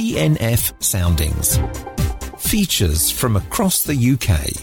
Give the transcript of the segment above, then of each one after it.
BNF Soundings. Features from across the UK.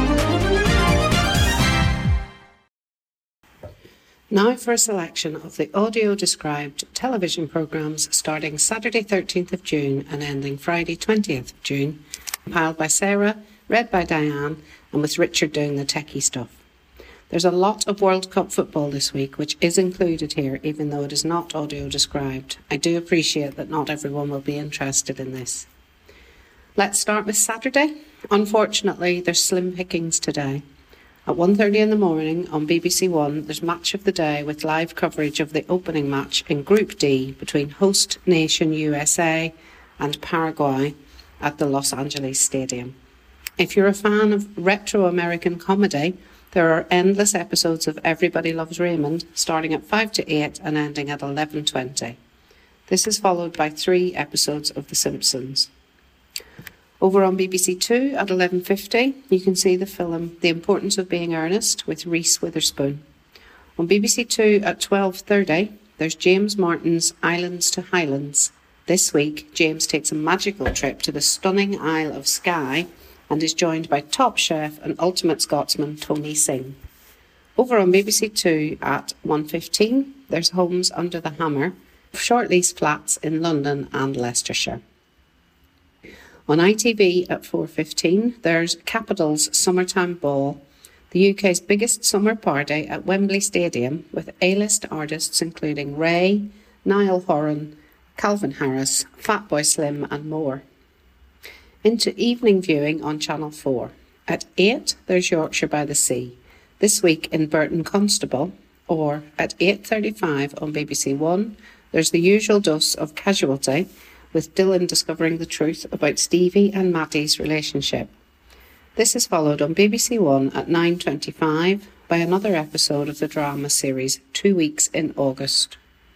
Now for a selection of the audio-described television programmes starting Saturday 13th of June and ending Friday 20th of June, compiled by Sarah, read by Diane, and with Richard doing the techie stuff. There's a lot of World Cup football this week, which is included here, even though it is not audio-described. I do appreciate that not everyone will be interested in this. Let's start with Saturday. Unfortunately, there's slim pickings today. At 1:30 in the morning on BBC One, there's Match of the Day with live coverage of the opening match in Group D between host nation USA and Paraguay at the Los Angeles Stadium. If you're a fan of retro American comedy, there are endless episodes of Everybody Loves Raymond, starting at 5 to 8 and ending at 11:20. This is followed by 3 episodes of The Simpsons. Over on BBC Two at 11:50, you can see the film The Importance of Being Earnest with Reese Witherspoon. On BBC Two at 12:30, there's James Martin's Islands to Highlands. This week, James takes a magical trip to the stunning Isle of Skye and is joined by top chef and ultimate Scotsman Tony Singh. Over on BBC Two at 1:15, there's Homes Under the Hammer, short lease flats in London and Leicestershire. On ITV at 4:15, there's Capital's Summertime Ball, the UK's biggest summer party at Wembley Stadium, with A-list artists including Ray, Niall Horan, Calvin Harris, Fatboy Slim and more. Into evening viewing on Channel 4. At 8, there's Yorkshire by the Sea, this week in Burton Constable, or at 8:35 on BBC One, there's the usual dose of Casualty, with Dylan discovering the truth about Stevie and Maddie's relationship. This is followed on BBC One at 9:25 by another episode of the drama series 2 Weeks in August.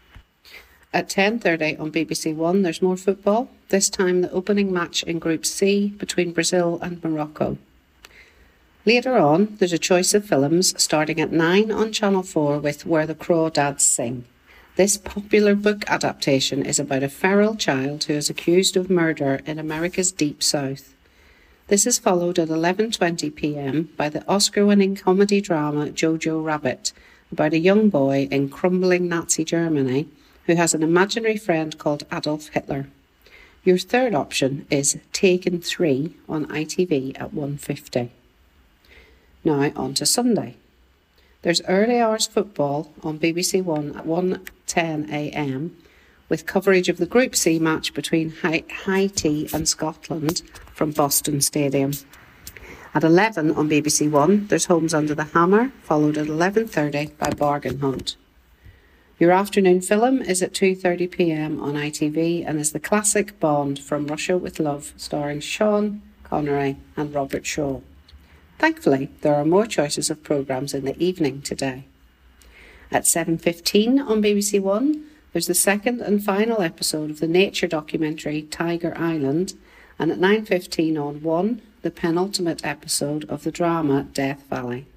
At 10:30 on BBC One, there's more football, this time the opening match in Group C between Brazil and Morocco. Later on, there's a choice of films starting at 9 on Channel 4 with Where the Crawdads Sing. This popular book adaptation is about a feral child who is accused of murder in America's Deep South. This is followed at 11:20 p.m. by the Oscar-winning comedy drama Jojo Rabbit, about a young boy in crumbling Nazi Germany who has an imaginary friend called Adolf Hitler. Your third option is Taken 3 on ITV at 1:50. Now on to Sunday. There's early hours football on BBC One at 1:10 a.m. with coverage of the Group C match between Haiti and Scotland from Boston Stadium. At 11 on BBC One, there's Homes Under the Hammer, followed at 11:30 by Bargain Hunt. Your afternoon film is at 2:30 p.m. on ITV and is the classic Bond from Russia with Love, starring Sean Connery and Robert Shaw. Thankfully, there are more choices of programmes in the evening today. At 7:15 on BBC One, there's the second and final episode of the nature documentary Tiger Island, and at 9:15 on One, the penultimate episode of the drama Death Valley.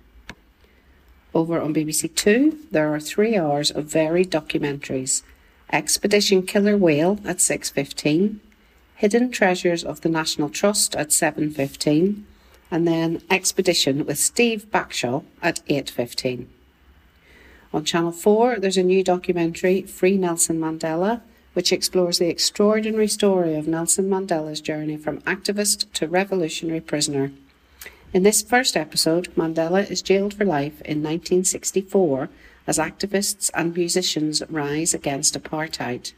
Over on BBC Two, there are 3 hours of varied documentaries. Expedition Killer Whale at 6:15, Hidden Treasures of the National Trust at 7:15, and then Expedition with Steve Backshall at 8:15. On Channel 4, there's a new documentary, Free Nelson Mandela, which explores the extraordinary story of Nelson Mandela's journey from activist to revolutionary prisoner. In this first episode, Mandela is jailed for life in 1964 as activists and musicians rise against apartheid.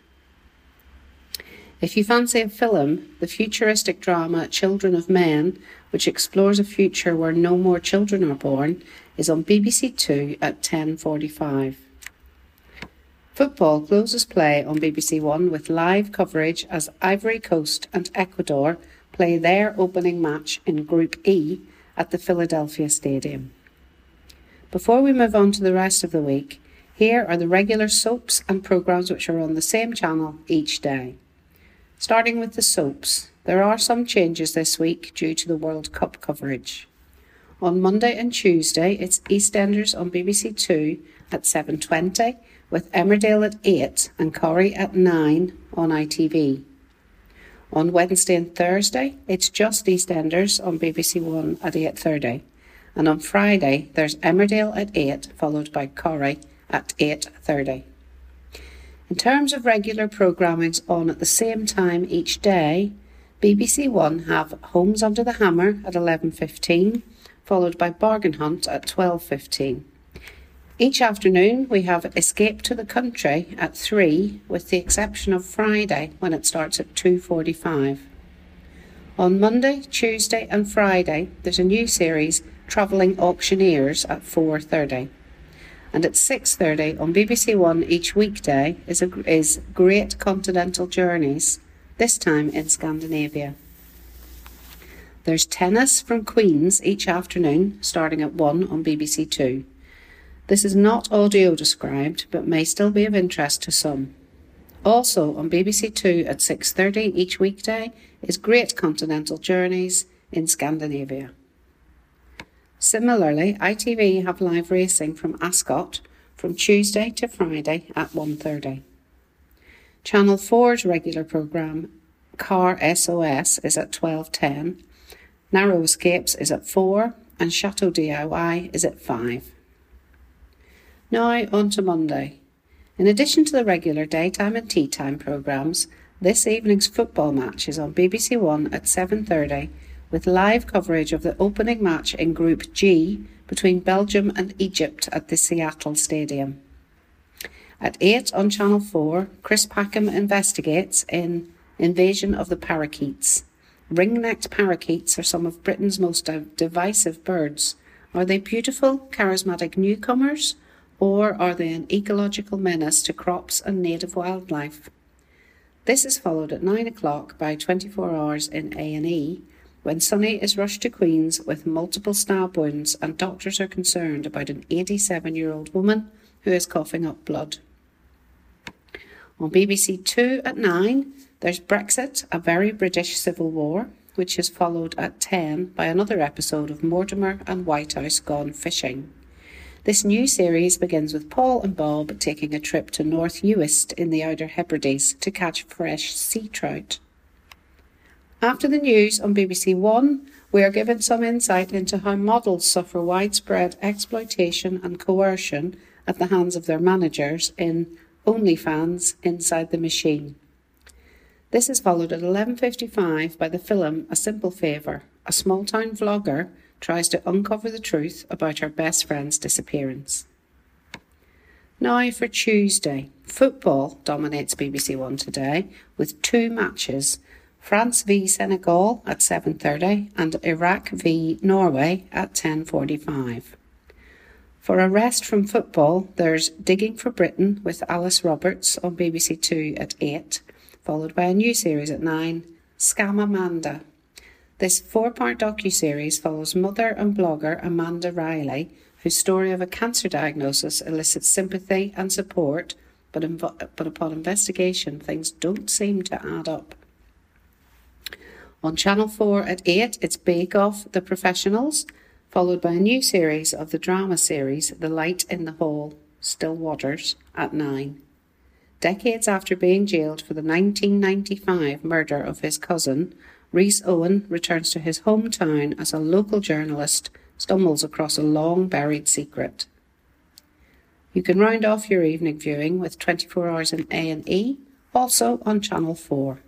If you fancy a film, the futuristic drama Children of Men, which explores a future where no more children are born, is on BBC Two at 10:45. Football closes play on BBC One with live coverage as Ivory Coast and Ecuador play their opening match in Group E at the Philadelphia Stadium. Before we move on to the rest of the week, here are the regular soaps and programmes which are on the same channel each day. Starting with the soaps, there are some changes this week due to the World Cup coverage. On Monday and Tuesday, it's EastEnders on BBC Two at 7:20, with Emmerdale at 8 and Corrie at 9 on ITV. On Wednesday and Thursday, it's just EastEnders on BBC One at 8:30. And on Friday, there's Emmerdale at 8, followed by Corrie at 8:30. In terms of regular programmings on at the same time each day, BBC One have Homes Under the Hammer at 11:15, followed by Bargain Hunt at 12:15. Each afternoon, we have Escape to the Country at 3, with the exception of Friday, when it starts at 2:45. On Monday, Tuesday and Friday, there's a new series, Travelling Auctioneers, at 4:30. And at 6:30 on BBC One each weekday is Great Continental Journeys, this time in Scandinavia. There's Tennis from Queen's each afternoon, starting at 1 on BBC Two. This is not audio described, but may still be of interest to some. Also on BBC Two at 6:30 each weekday is Great Continental Journeys in Scandinavia. Similarly, ITV have live racing from Ascot from Tuesday to Friday at 1:30. Channel 4's regular programme, Car SOS, is at 12:10, Narrow Escapes is at 4, and Chateau DIY is at 5. Now on to Monday. In addition to the regular daytime and tea time programmes, this evening's football match is on BBC One at 7:30, with live coverage of the opening match in Group G between Belgium and Egypt at the Seattle Stadium. At 8 on Channel 4, Chris Packham investigates in Invasion of the Parakeets. Ring-necked parakeets are some of Britain's most divisive birds. Are they beautiful, charismatic newcomers, or are they an ecological menace to crops and native wildlife? This is followed at 9 o'clock by 24 Hours in A&E, when Sonny is rushed to Queen's with multiple stab wounds and doctors are concerned about an 87-year-old woman who is coughing up blood. On BBC Two at 9, there's Brexit, A Very British Civil War, which is followed at 10 by another episode of Mortimer and Whitehouse Gone Fishing. This new series begins with Paul and Bob taking a trip to North Uist in the Outer Hebrides to catch fresh sea trout. After the news on BBC One, we are given some insight into how models suffer widespread exploitation and coercion at the hands of their managers in OnlyFans Inside the Machine. This is followed at 11:55 by the film A Simple Favour. A small-town vlogger tries to uncover the truth about her best friend's disappearance. Now for Tuesday. Football dominates BBC One today with 2 matches, France v Senegal at 7:30 and Iraq v Norway at 10:45. For a rest from football, there's Digging for Britain with Alice Roberts on BBC Two at 8, followed by a new series at 9, Scam Amanda. This 4-part docu-series follows mother and blogger Amanda Riley, whose story of a cancer diagnosis elicits sympathy and support, but upon investigation, things don't seem to add up. On Channel 4 at 8, it's Bake Off The Professionals, followed by a new series of the drama series The Light in the Hole, Still Waters, at 9. Decades after being jailed for the 1995 murder of his cousin, Rhys Owen returns to his hometown as a local journalist stumbles across a long-buried secret. You can round off your evening viewing with 24 Hours in A&E, also on Channel 4.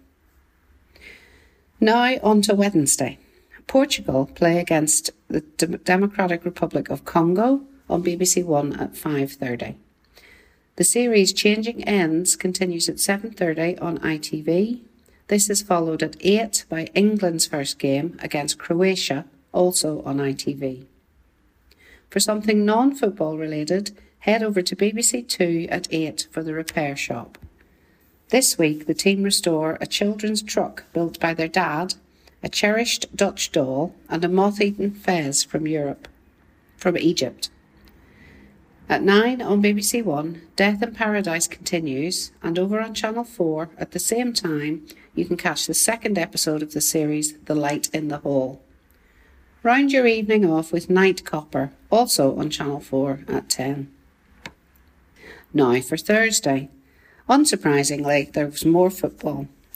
Now on to Wednesday. Portugal play against the Democratic Republic of Congo on BBC One at 5:30. The series Changing Ends continues at 7:30 on ITV. This is followed at 8 by England's first game against Croatia, also on ITV. For something non-football related, head over to BBC Two at 8 for The Repair Shop. This week, the team restore a children's truck built by their dad, a cherished Dutch doll, and a moth-eaten fez from Egypt. At 9 on BBC One, Death in Paradise continues, and over on Channel 4, at the same time, you can catch the second episode of the series, The Light in the Hole. Round your evening off with Night Copper, also on Channel 4 at 10. Now for Thursday. Unsurprisingly, there was more football.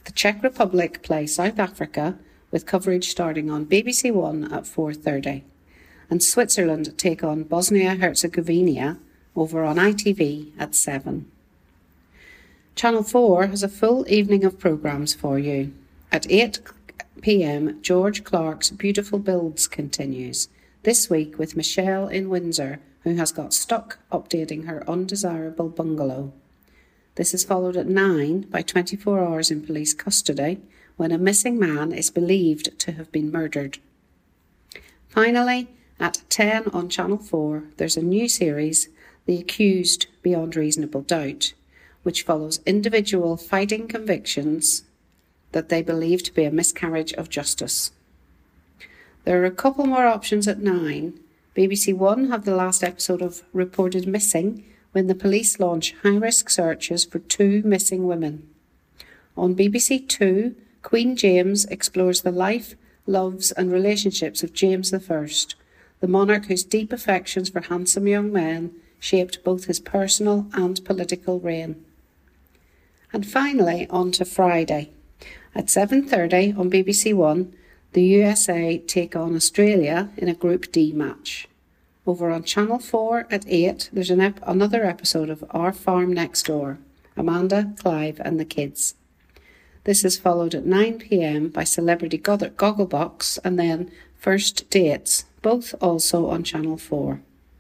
The Czech Republic play South Africa, with coverage starting on BBC One at 4:30. And Switzerland take on Bosnia-Herzegovina over on ITV at 7. Channel 4 has a full evening of programmes for you. At 8 p.m, George Clark's Beautiful Builds continues, this week with Michelle in Windsor, who has got stuck updating her undesirable bungalow. This is followed at 9 by 24 Hours in Police Custody, when a missing man is believed to have been murdered. Finally, at 10 on Channel 4, there's a new series, The Accused Beyond Reasonable Doubt, which follows individual fighting convictions that they believe to be a miscarriage of justice. There are a couple more options at 9. BBC One have the last episode of Reported Missing, when the police launch high-risk searches for 2 missing women. On BBC Two, Queen James explores the life, loves and relationships of James I, the monarch whose deep affections for handsome young men shaped both his personal and political reign. And finally, on to Friday. At 7:30 on BBC One, the USA take on Australia in a Group D match. Over on Channel 4 at 8, there's another episode of Our Farm Next Door, Amanda, Clive and the Kids. This is followed at 9 p.m. by Celebrity Gogglebox and then First Dates, both also on Channel 4.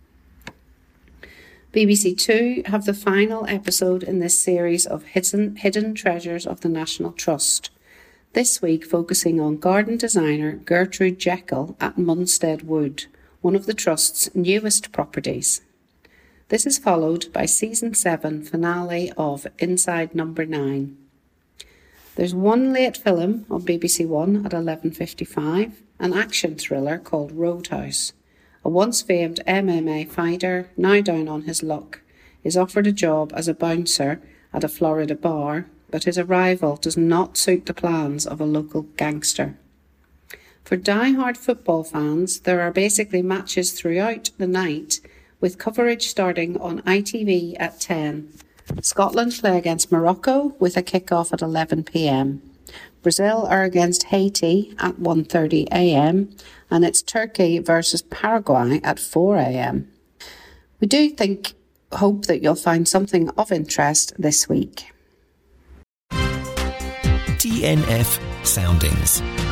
BBC Two have the final episode in this series of Hidden Treasures of the National Trust, this week focusing on garden designer Gertrude Jekyll at Munstead Wood, one of the Trust's newest properties. This is followed by Season 7 finale of Inside Number 9. There's one late film on BBC One at 11:55, an action thriller called Roadhouse. A once famed MMA fighter, now down on his luck, is offered a job as a bouncer at a Florida bar, but his arrival does not suit the plans of a local gangster. For die-hard football fans, there are basically matches throughout the night, with coverage starting on ITV at 10. Scotland play against Morocco with a kick-off at 11 p.m. Brazil are against Haiti at 1:30 a.m. and it's Turkey versus Paraguay at 4 a.m. We do hope that you'll find something of interest this week. TNF Soundings.